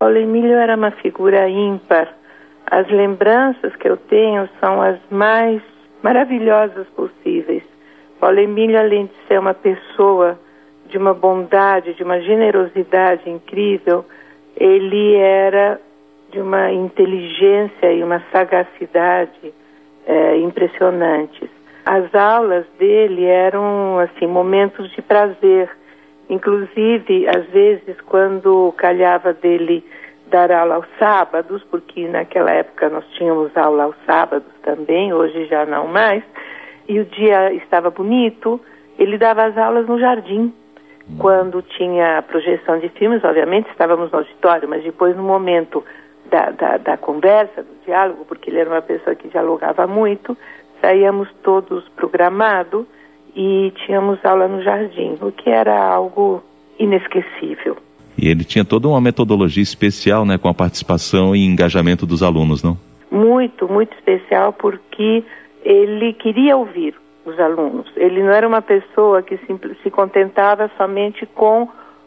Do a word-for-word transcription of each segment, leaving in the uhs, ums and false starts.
Paulo Emílio era uma figura ímpar. As lembranças que eu tenho são as mais maravilhosas possíveis. Paulo Emílio, além de ser uma pessoa de uma bondade, de uma generosidade incrível, ele era de uma inteligência e uma sagacidade é, impressionantes. As aulas dele eram, assim, momentos de prazer. Inclusive, às vezes, quando calhava dele dar aula aos sábados, porque naquela época nós tínhamos aula aos sábados também, hoje já não mais, e o dia estava bonito, ele dava as aulas no jardim. Quando tinha projeção de filmes, obviamente, estávamos no auditório, mas depois, no momento da, da, da conversa, do diálogo, porque ele era uma pessoa que dialogava muito, saíamos todos programados e tínhamos aula no jardim, o que era algo inesquecível. E ele tinha toda uma metodologia especial, né, com a participação e engajamento dos alunos, não? Muito, muito especial, porque ele queria ouvir os alunos. Ele não era uma pessoa que se, se contentava somente com uh,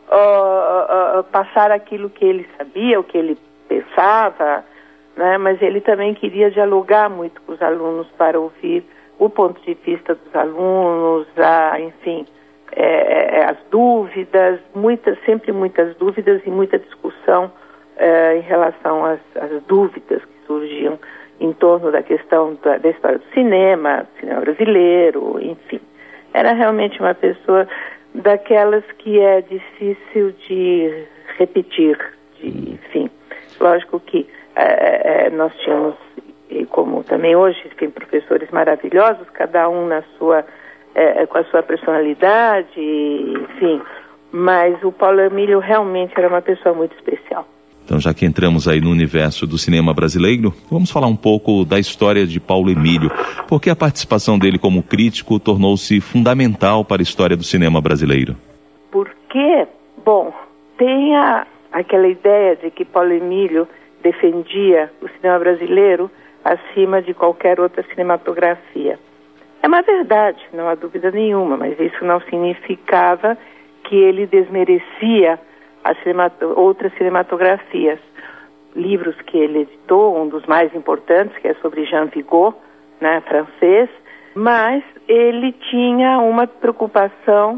uh, uh, passar aquilo que ele sabia, o que ele pensava, né? Mas ele também queria dialogar muito com os alunos para ouvir o ponto de vista dos alunos, a, enfim, é, é, as dúvidas, muitas, sempre muitas dúvidas e muita discussão é, em relação às, às dúvidas que surgiam em torno da questão da, da história do cinema, do cinema brasileiro, enfim. Era realmente uma pessoa daquelas que é difícil de repetir, de, enfim. Lógico que é, é, nós tínhamos, e como também hoje, enfim, professores maravilhosos, cada um na sua, é, com a sua personalidade, enfim. Mas o Paulo Emílio realmente era uma pessoa muito especial. Então, já que entramos aí no universo do cinema brasileiro, vamos falar um pouco da história de Paulo Emílio. Porque a participação dele como crítico tornou-se fundamental para a história do cinema brasileiro? Porque, bom, tem a, aquela ideia de que Paulo Emílio defendia o cinema brasileiro acima de qualquer outra cinematografia. É uma verdade, não há dúvida nenhuma, mas isso não significava que ele desmerecia as cinemat- outras cinematografias. Livros que ele editou, um dos mais importantes, que é sobre Jean Vigo, né, francês, mas ele tinha uma preocupação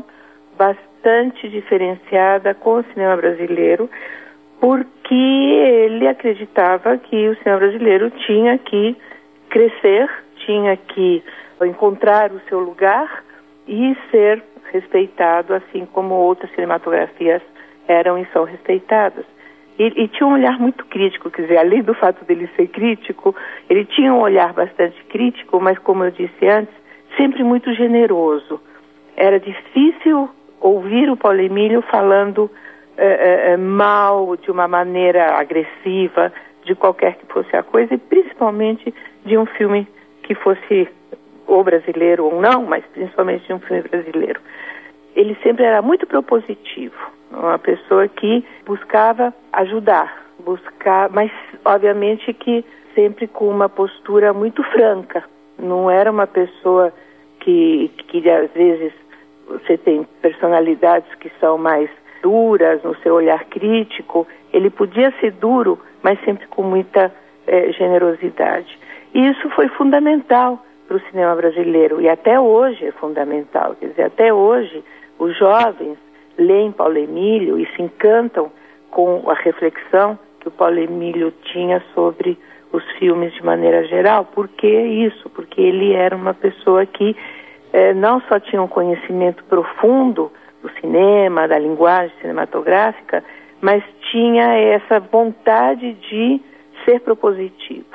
bastante diferenciada com o cinema brasileiro, porque ele acreditava que o cinema brasileiro tinha que crescer, tinha que encontrar o seu lugar e ser respeitado, assim como outras cinematografias eram e são respeitadas. E, e tinha um olhar muito crítico, quer dizer, além do fato dele ser crítico, ele tinha um olhar bastante crítico, mas como eu disse antes, sempre muito generoso. Era difícil ouvir o Paulo Emílio falando eh, eh, mal, de uma maneira agressiva, de qualquer que fosse a coisa, e principalmente de um filme que fosse ou brasileiro ou não, mas principalmente de um filme brasileiro. Ele sempre era muito propositivo, uma pessoa que buscava ajudar, buscar, mas obviamente que sempre com uma postura muito franca. Não era uma pessoa que, que às vezes você tem personalidades que são mais duras no seu olhar crítico. Ele podia ser duro, mas sempre com muita eh, generosidade. E isso foi fundamental para o cinema brasileiro, e até hoje é fundamental. Quer dizer, até hoje os jovens leem Paulo Emílio e se encantam com a reflexão que o Paulo Emílio tinha sobre os filmes de maneira geral. Por que isso? Porque ele era uma pessoa que eh, não só tinha um conhecimento profundo do cinema, da linguagem cinematográfica, mas tinha essa vontade de ser propositivo,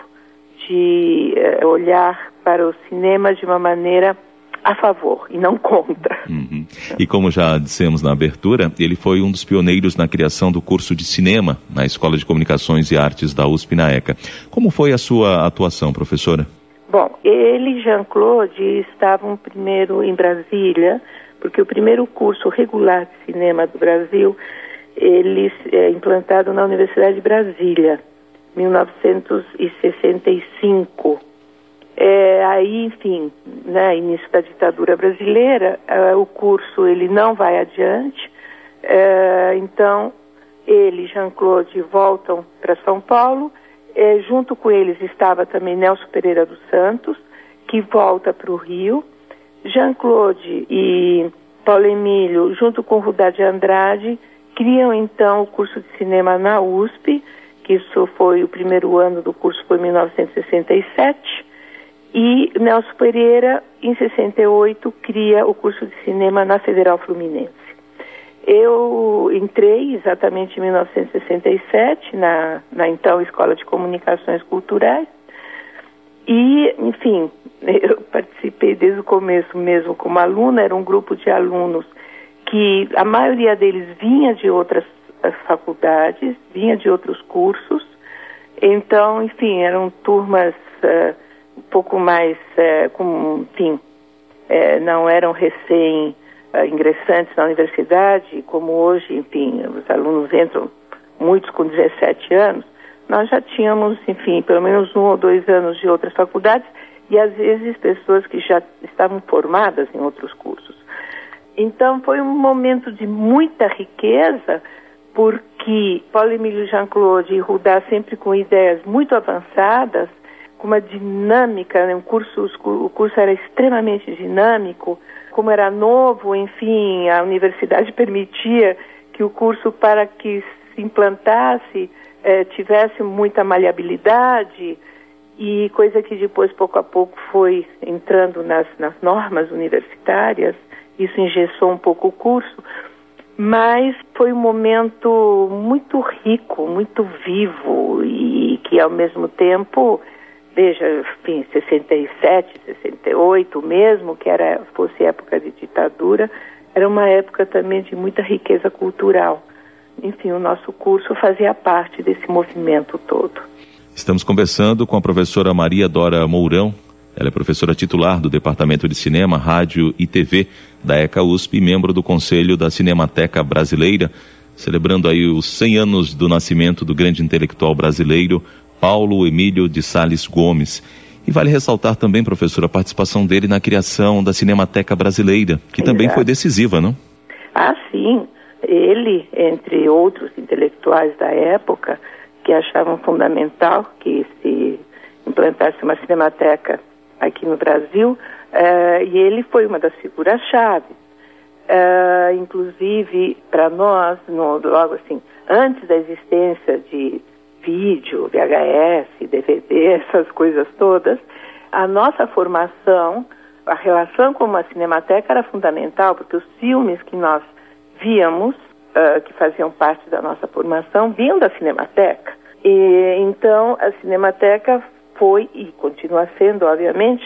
de eh, olhar para o cinema de uma maneira a favor e não contra. Uhum. E como já dissemos na abertura, ele foi um dos pioneiros na criação do curso de cinema na Escola de Comunicações e Artes da U S P na ECA. Como foi a sua atuação, professora? Bom, ele e Jean-Claude estavam primeiro em Brasília, porque o primeiro curso regular de cinema do Brasil, ele é implantado na Universidade de Brasília, mil novecentos e sessenta e cinco. É, aí, enfim, né, início da ditadura brasileira, é, o curso ele não vai adiante, é, então ele e Jean-Claude voltam para São Paulo. É, junto com eles estava também Nelson Pereira dos Santos, que volta para o Rio. Jean-Claude e Paulo Emílio, junto com Rudá de Andrade, criam então o curso de cinema na U S P, que isso foi o primeiro ano do curso, foi em mil novecentos e sessenta e sete, e Nelson Pereira, em sessenta e oito, cria o curso de cinema na Federal Fluminense. Eu entrei exatamente em mil novecentos e sessenta e sete, na, na então Escola de Comunicações Culturais, e, enfim, eu participei desde o começo mesmo como aluna. Era um grupo de alunos que a maioria deles vinha de outras faculdades, vinha de outros cursos. Então, enfim, eram turmas uh, um pouco mais, uh, com, enfim, uh, não eram recém uh, ingressantes na universidade, como hoje, enfim, os alunos entram, muitos com dezessete anos. Nós já tínhamos, enfim, pelo menos um ou dois anos de outras faculdades e, às vezes, pessoas que já estavam formadas em outros cursos. Então, foi um momento de muita riqueza, porque Paulo Emílio, Jean-Claude e Rudá, sempre com ideias muito avançadas, com uma dinâmica, né? um curso, o curso era extremamente dinâmico, como era novo, enfim, a universidade permitia que o curso, para que se implantasse, Eh, tivesse muita maleabilidade, e coisa que depois, pouco a pouco, foi entrando nas, nas normas universitárias. Isso engessou um pouco o curso, mas foi um momento muito rico, muito vivo, e que ao mesmo tempo, veja, enfim, sessenta e sete, sessenta e oito mesmo, que era, fosse época de ditadura, era uma época também de muita riqueza cultural. Enfim, o nosso curso fazia parte desse movimento todo. Estamos conversando com a professora Maria Dora Mourão. Ela é professora titular do Departamento de Cinema, Rádio e T V da ECA U S P e membro do Conselho da Cinemateca Brasileira, celebrando aí os cem anos do nascimento do grande intelectual brasileiro Paulo Emílio de Sales Gomes. E vale ressaltar também, professora, a participação dele na criação da Cinemateca Brasileira, que também Exato. Foi decisiva, não? Ah, sim. Ele, entre outros intelectuais da época, que achavam fundamental que se implantasse uma cinemateca aqui no Brasil, uh, e ele foi uma das figuras-chave. Uh, inclusive, para nós, no, logo assim, antes da existência de vídeo, V H S, D V D, essas coisas todas, a nossa formação, a relação com a cinemateca era fundamental, porque os filmes que nós víamos, uh, que faziam parte da nossa formação, vinham da Cinemateca. E, então, a Cinemateca foi, e continua sendo, obviamente,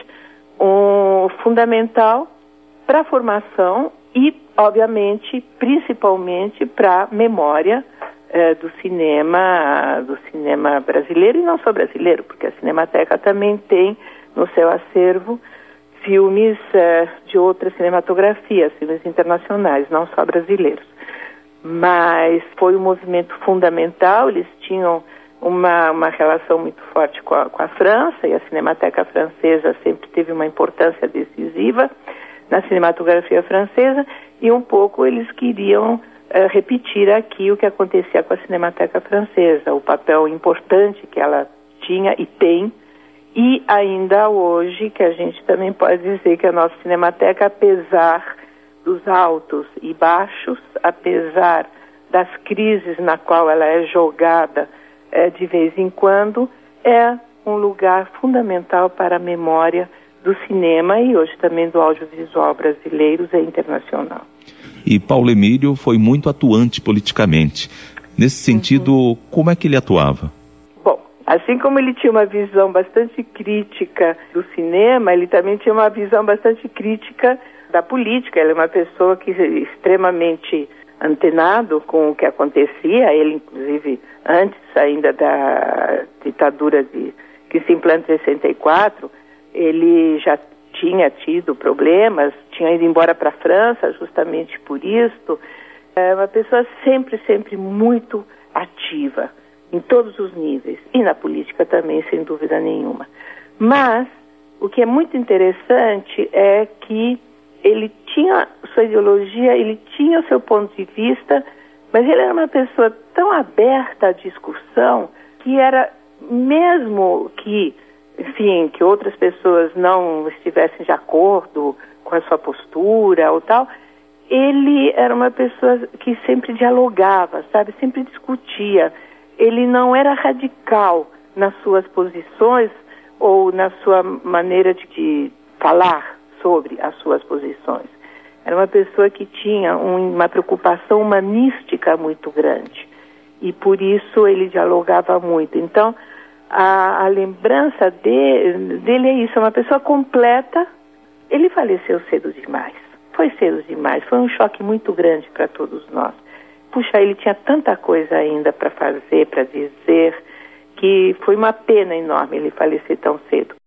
um fundamental para a formação e, obviamente, principalmente para a memória uh, do cinema, do cinema brasileiro, e não só brasileiro, porque a Cinemateca também tem no seu acervo filmes uh, de outras cinematografias, filmes internacionais, não só brasileiros. Mas foi um movimento fundamental. Eles tinham uma, uma relação muito forte com a, com a França, e a Cinemateca Francesa sempre teve uma importância decisiva na cinematografia francesa, e um pouco eles queriam uh, repetir aqui o que acontecia com a Cinemateca Francesa, o papel importante que ela tinha e tem. E ainda hoje, que a gente também pode dizer que a nossa Cinemateca, apesar dos altos e baixos, apesar das crises na qual ela é jogada é, de vez em quando, é um lugar fundamental para a memória do cinema e hoje também do audiovisual brasileiro e internacional. E Paulo Emílio foi muito atuante politicamente. Nesse sentido, uhum. Como é que ele atuava? Assim como ele tinha uma visão bastante crítica do cinema, ele também tinha uma visão bastante crítica da política. Ele é uma pessoa que é extremamente antenado com o que acontecia. Ele, inclusive, antes ainda da ditadura de, que se implanta em sessenta e quatro, ele já tinha tido problemas, tinha ido embora para a França justamente por isso. É uma pessoa sempre, sempre muito ativa, em todos os níveis, e na política também, sem dúvida nenhuma. Mas o que é muito interessante é que ele tinha sua ideologia, ele tinha o seu ponto de vista, Mas ele era uma pessoa tão aberta à discussão que era, mesmo que, enfim, que outras pessoas não estivessem de acordo com a sua postura ou tal, ele era uma pessoa que sempre dialogava, sabe? Sempre discutia. Ele não era radical nas suas posições ou na sua maneira de, de falar sobre as suas posições. Era uma pessoa que tinha um, uma preocupação humanística muito grande e por isso ele dialogava muito. Então, a, a lembrança de, dele é isso, é uma pessoa completa. Ele faleceu cedo demais, foi cedo demais, foi um choque muito grande para todos nós. Puxa, ele tinha tanta coisa ainda para fazer, para dizer, que foi uma pena enorme ele falecer tão cedo.